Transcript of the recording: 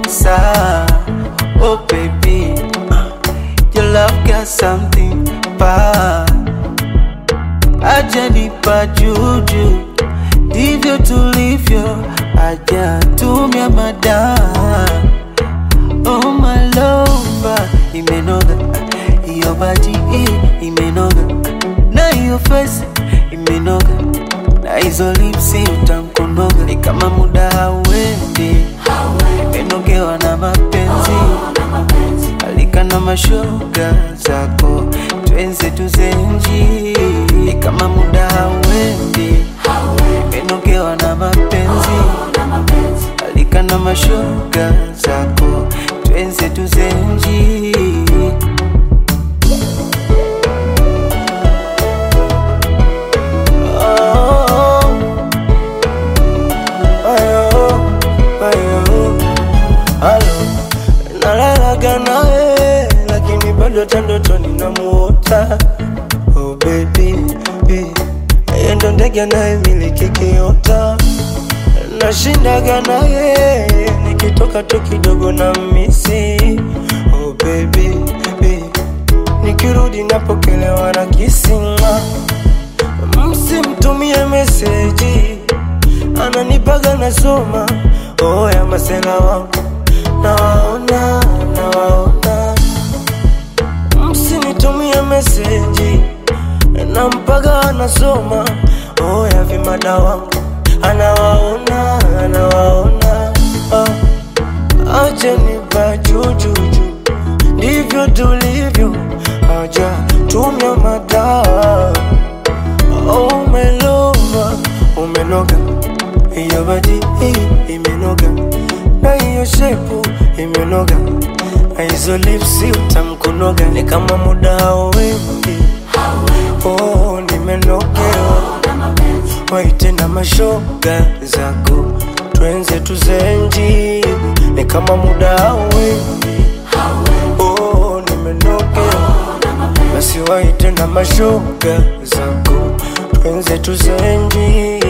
Sa, oh baby, your love got something bad. Aja nipa juju, ndivyo tulivyo. Aja tumia mada. Oh my lover, imenoga. Iyo body imenoga. Na iyo face imenoga. Na hizo lips utamkonoga. Ni kama muda hauendi, imenogewa na mapenzi. Alika na mashoga zako, twenze tuzenji. Ni kama muda hauendi, imenogewa na mapenzi. Alika na mashoga zako, twenze tuzenji. Lakini bado tandotoni namuota. Oh baby, yeye ndo ndege anayemiliki kiota. Nashindaga naye nikitoka tu kidogo na misi. Oh baby, nikirudi napokelewa na kisinga. Msimtumie meseji, ananipaga nasoma. Oh ya masela wangu nawaona. Msinitumie meseji, nampaga anasoma. Oh ya vimada wangu anawaona. Acha nipa juju, ndivyo tulivyo. Aja tumia mada. Oh my lover, umenoga. Iyo body imenoga. Na iyo shape imenoga. Hizo lips utamkonoga. Ni kama muda hauendi, oh nimenogewa. Waite na mashoga zako, twenze tuzenji. Ni kama muda hauendi, oh nimenogewa. Basi waite na mashoga zako, twenze tuzenji.